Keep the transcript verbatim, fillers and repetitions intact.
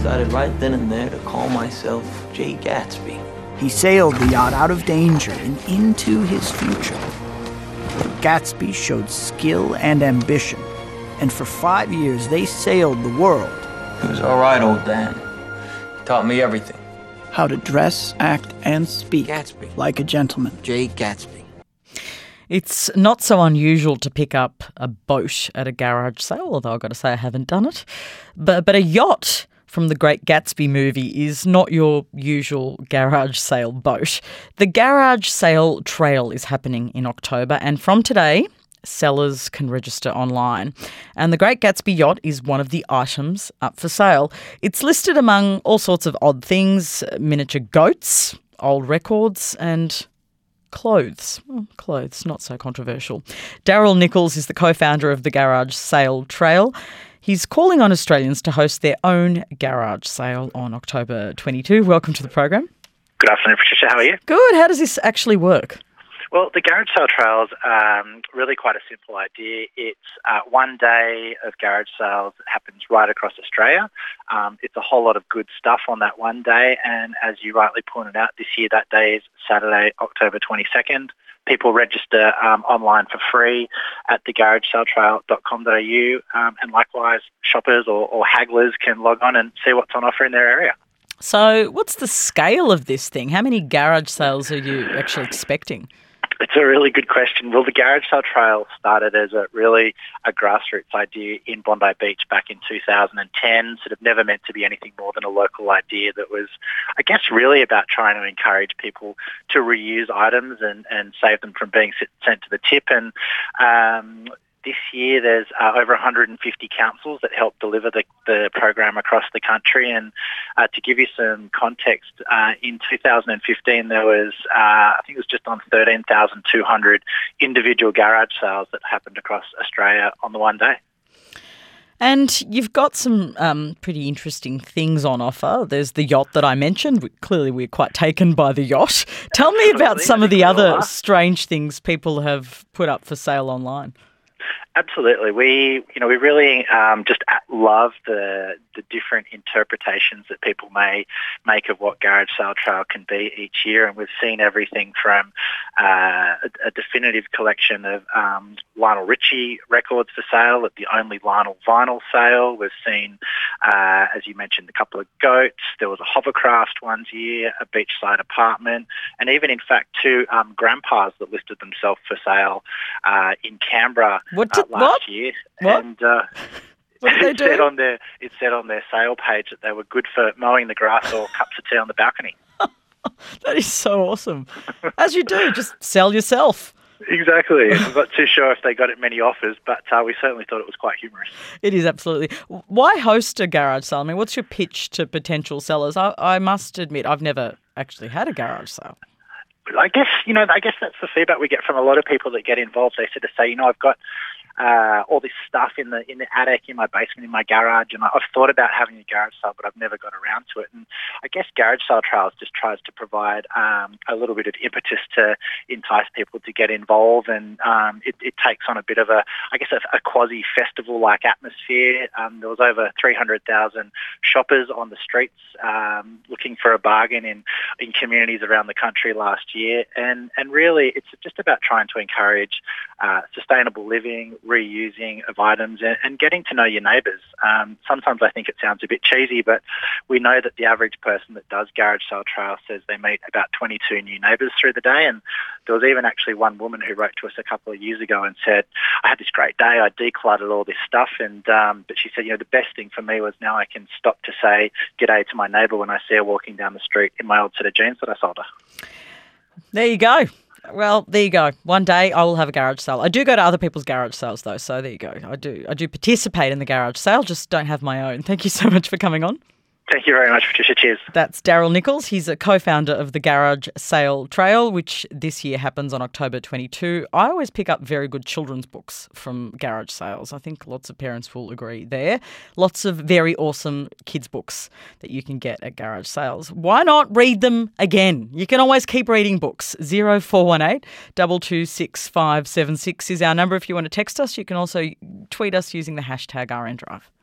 decided right then and there to call myself Jay Gatsby. He sailed the yacht out of danger and into his future. Gatsby showed skill and ambition, and for five years they sailed the world. It was all right, old Dan. He taught me everything. How to dress, act, and speak Gatsby. like a gentleman. Jay Gatsby. It's not so unusual to pick up a boat at a garage sale, although I've got to say I haven't done it. But, but a yacht from the Great Gatsby movie is not your usual garage sale boat. The Garage Sale Trail is happening in October, and from today, sellers can register online. And the Great Gatsby yacht is one of the items up for sale. It's listed among all sorts of odd things: miniature goats, old records, and clothes. Oh, clothes, not so controversial. Daryl Nichols is the co-founder of the Garage Sale Trail. He's calling on Australians to host their own garage sale on October twenty-second. Welcome to the program. Good afternoon, Patricia. How are you? Good. How does this actually work? Well, the Garage Sale Trail is um, really quite a simple idea. It's uh, one day of garage sales that happens right across Australia. Um, it's a whole lot of good stuff on that one day, and as you rightly pointed out, this year that day is Saturday, October twenty-second. People register um, online for free at the garage sale trail dot com dot a u, um, and likewise shoppers or, or hagglers can log on and see what's on offer in their area. So what's the scale of this thing? How many garage sales are you actually expecting? It's a really good question. Well, the Garage Sale Trail started as a really a grassroots idea in Bondi Beach back in two thousand ten, sort of never meant to be anything more than a local idea that was, I guess, really about trying to encourage people to reuse items and, and save them from being sent to the tip. And um, this year there's uh, over one hundred fifty councils that help deliver the, the program across the country. And uh, to give you some context, uh, in two thousand fifteen there was, uh, I think it was just on thirteen thousand two hundred individual garage sales that happened across Australia on the one day. And you've got some um, pretty interesting things on offer. There's the yacht that I mentioned. We, clearly we're quite taken by the yacht. Tell me about some of the other strange things people have put up for sale online. Absolutely. We, you know, we really um, just love the the different interpretations that people may make of what Garage Sale Trail can be each year, and we've seen everything from uh, a, a definitive collection of um, Lionel Richie records for sale at the only Lionel vinyl sale. We've seen, uh, as you mentioned, a couple of goats. There was a hovercraft one year, a beachside apartment, and even, in fact, two um, grandpas that listed themselves for sale uh, in Canberra. What did, uh, last what? year. What? And uh, what did they it do? said on their it said on their sale page that they were good for mowing the grass or cups of tea on the balcony. That is so awesome. As you do, just sell yourself. Exactly. I'm not too sure if they got it many offers, but uh, we certainly thought it was quite humorous. It is, absolutely. Why host a garage sale? I mean, what's your pitch to potential sellers? I, I must admit, I've never actually had a garage sale. I guess, you know, I guess that's the feedback we get from a lot of people that get involved. They sort of say, you know, I've got uh, all this stuff in the in the attic, in my basement, in my garage, and I've thought about having a garage sale, but I've never got around to it. And I guess Garage Sale Trails just tries to provide um, a little bit of impetus to entice people to get involved, and um, it, it takes on a bit of a, I guess, a, a quasi-festival-like atmosphere. Um, there was over three hundred thousand shoppers on the streets um, looking for a bargain in, in communities around the country last year, and, and really it's just about trying to encourage uh, sustainable living, reusing of items, and, and getting to know your neighbours. Um, sometimes I think it sounds a bit cheesy, but we know that the average person that does Garage Sale Trail says they meet about twenty-two new neighbours through the day. And there was even actually one woman who wrote to us a couple of years ago and said, I had this great day, I decluttered all this stuff, and um, but she said, you know, the best thing for me was now I can stop to say g'day to my neighbour when I see her walking down the street in my old set of jeans that I sold her. There you go. Well, there you go. One day I will have a garage sale. I do go to other people's garage sales though, so there you go. I do I do participate in the garage sale, just don't have my own. Thank you so much for coming on. Thank you very much, Patricia. Cheers. That's Daryl Nichols. He's a co-founder of the Garage Sale Trail, which this year happens on October twenty-second. I always pick up very good children's books from garage sales. I think lots of parents will agree there. Lots of very awesome kids' books that you can get at garage sales. Why not read them again? You can always keep reading books. zero four one eight, two two six, five seven six is our number if you want to text us. You can also tweet us using the hashtag R N Drive.